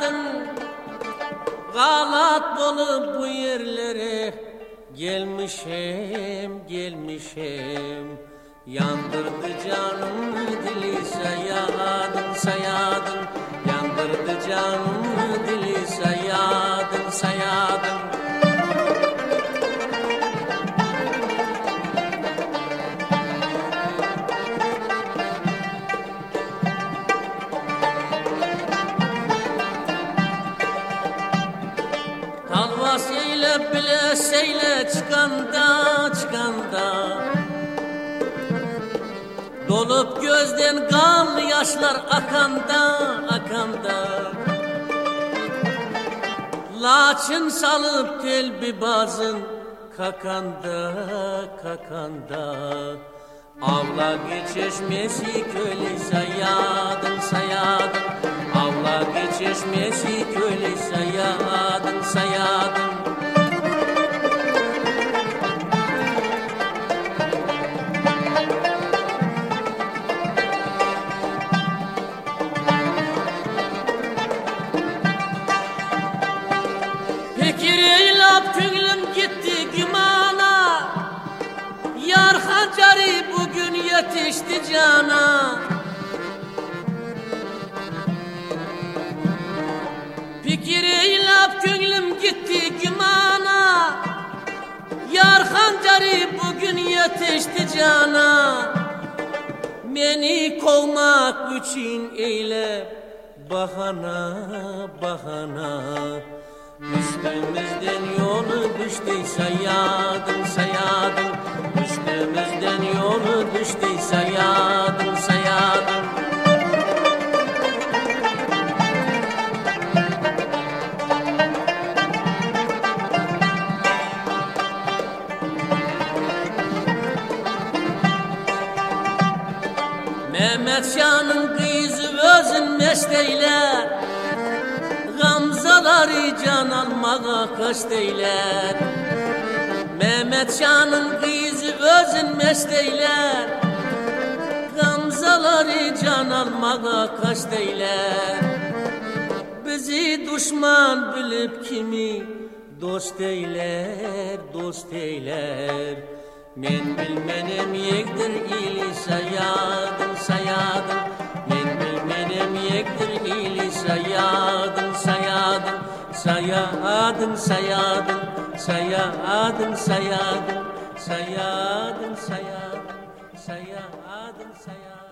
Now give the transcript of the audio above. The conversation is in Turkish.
sayadın. Galat bolup bu yerlere gelmişim. Yandırdı canım dili sayadın. Yandırdı canım dili sayadın. Talvasıyla bileseyle çıkanda dolup gözden kanlı yaşlar akanda Laçın salıp telbi bazın kakanda Avla geçeşmesi köle sayadın. Avla geçeşmesi köle sayadın. Fikiriyle küllüm gitti gümana, yar hancari bugün yetişti cana. Fikiriyle küllüm gitti gümana, yar hancari bugün yetişti cana. Beni kovmak için eyle bahana. Üstümüzden yolu düştü sayadın. Üstümüzden yolu düştü sayadın. Mehmet Şah'ın kızı özün mesteyler, gamzaları can almağa kaçteyler. Mehmet Şah'ın kızı özün mesteyler, gamzaları can almağa kaçteyler. Bizi düşman bilip kimi dost eyler. Men bilmenem yektir ili sayadın. Men bilmenem yektir ili sayadın. Sayadın.